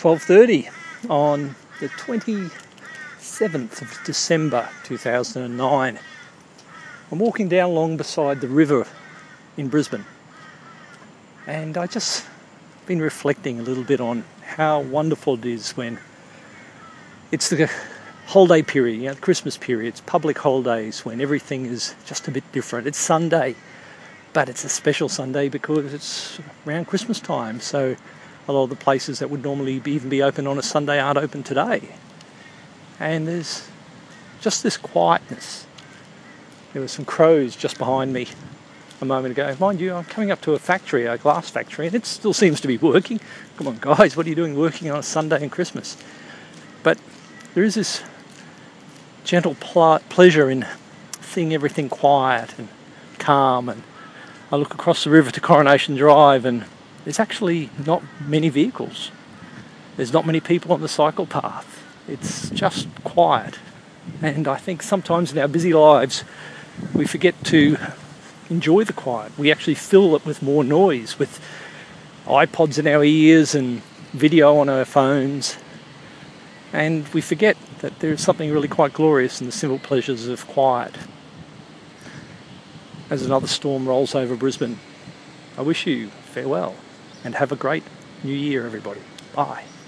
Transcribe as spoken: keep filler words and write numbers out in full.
twelve thirty on the twenty-seventh of December two thousand nine. I'm walking down along beside the river in Brisbane, and I just been reflecting a little bit on how wonderful it is when it's the holiday period, you know, the Christmas period. It's public holidays when everything is just a bit different. It's Sunday, but it's a special Sunday because it's around Christmas time. So a lot of the places that would normally be, even be open on a Sunday aren't open today. And there's just this quietness. There were some crows just behind me a moment ago. Mind you, I'm coming up to a factory, a glass factory, and it still seems to be working. Come on, guys, what are you doing working on a Sunday and Christmas? But there is this gentle pl- pleasure in seeing everything quiet and calm. And I look across the river to Coronation Drive, and there's actually not many vehicles. There's not many people on the cycle path. It's just quiet. And I think sometimes in our busy lives, we forget to enjoy the quiet. We actually fill it with more noise, with iPods in our ears and video on our phones. And we forget that there is something really quite glorious in the simple pleasures of quiet. As another storm rolls over Brisbane, I wish you farewell and have a great new year, everybody. Bye.